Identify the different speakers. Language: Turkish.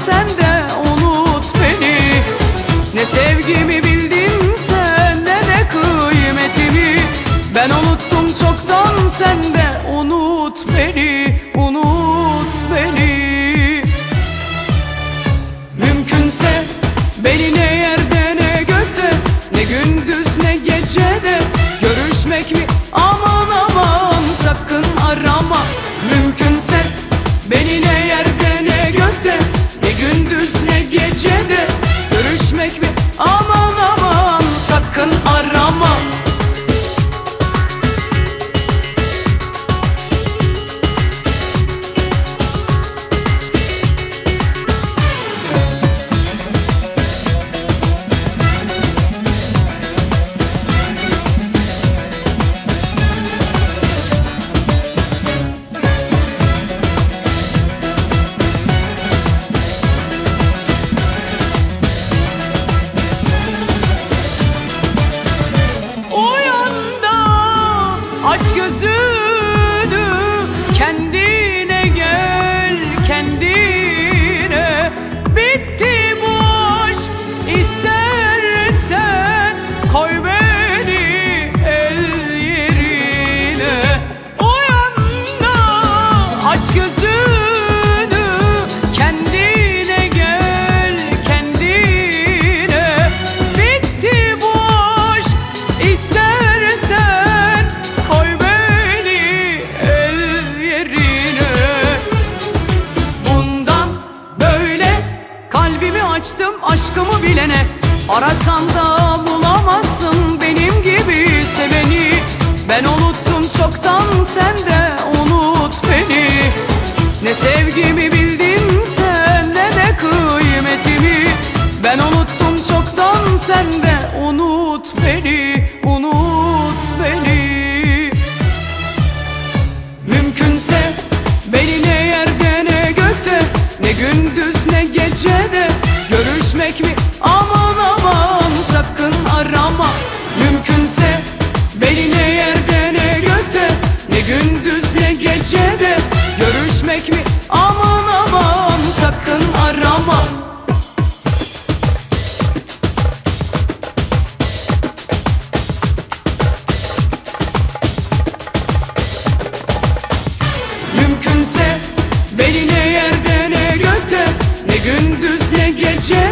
Speaker 1: sen de unut beni. Ne sevgimi bildin sen, ne de kıymetimi. Ben unuttum çoktan, sen de unut beni, unut beni. Mümkünse beni ne yerde ne gökte, ne gündüz ne gecede görüşmek mi? Aman aman sakın arama. Mümkünse beni ne yerde ne gökte, ne gündüz ne gecede görüşmek mi? Aman aman sakın arama. Aç gözünü, kendine gel, kendine. Bitti bu aşk, istersen koy beni el yerine. Uyan da aç gözünü, kendine gel, kendine. Bitti bu aşk, istersen koy beni el yerine. Bundan böyle kalbimi açtım aşkımı bilene. Arasan da bulamazsın benim gibi seveni. Ben unuttum çoktan, sen de unut beni. Ne sevgimi bildin sen, ne de kıymetimi. Ben unuttum çoktan, sen de unut beni, unut beni. Mümkünse beni ne yerde ne gökte, ne gündüz ne gecede görüşmek mi? Aman aman sakın arama. Mümkünse beni ne yerde ne gökte, ne gündüz ne gecede görüşmek mi? Aman aman sakın arama. Mümkünse beni ne yerde ne gökte, ne gündüz ne gece